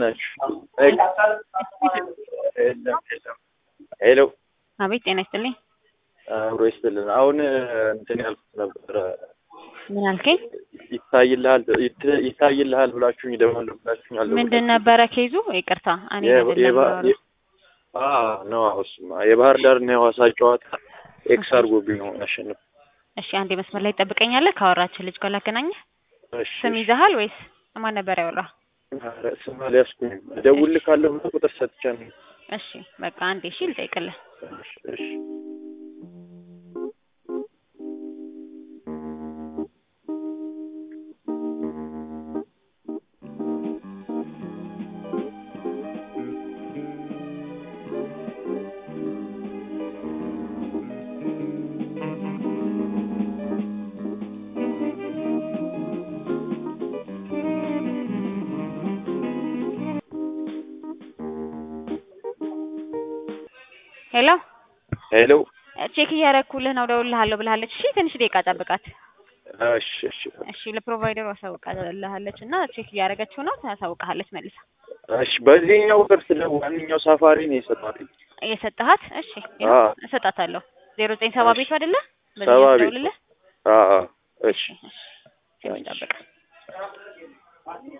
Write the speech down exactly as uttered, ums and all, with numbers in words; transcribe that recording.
ናችሁ? ሄሎ አቤት ጤና ይስጥልኝ። አብሮ ይስጥልን። አሁን እንትን ያልኩት ነበር። ምን አልከኝ? ይታይልሃል ይታይልሃል ብላችሁኝ ደውላችሁኝ አለ። ምንድን ነበረ ኬዙ? ይቅርታ እኔ አይደለም። አዎ ነው አውስማ የባህር ዳር ነው የሐዋሳ ጨዋታ ኤክስ አድርጎብኝ ነው ያሸነፈ። እሺ አንዴ መስመር ላይ ትጠብቀኛለህ? ካወራችን ልጅ ጋር ላገናኘህ። እሺ ስም ይዘሃል ወይስ ማን ነበር ያወራ? ኧረ ስም አልያዝኩም። እደውልልካለሁ ብለህ ቁጥር ሰጥቻለሁ። እሺ በቃ አንዴ እሺ ልጠይቅልህ። እሺ እሺ ሄሎ ሄሎ ቼክ እያደረኩልህ ነው፣ እደውልልሃለሁ ብላለች። እሺ ትንሽ ደቂቃ ጠብቃት። እሺ እሺ እሺ ለፕሮቫይደሩ አሳውቃለች እና ቼክ እያደረገችው ነው፣ ታሳውቃለች መልሳ። እሺ በዚህኛው ቁጥር ስለ ዋንኛው ሳፋሪ ነው የሰጣትኝ የሰጣሃት? እሺ አዎ እሰጣታለሁ። ዜሮ ዘጠኝ ሰባ ቤቱ አይደለ? ሰባ ቤቱ ደውልልህ። አዎ እሺ ትንሽ ጠብቃት።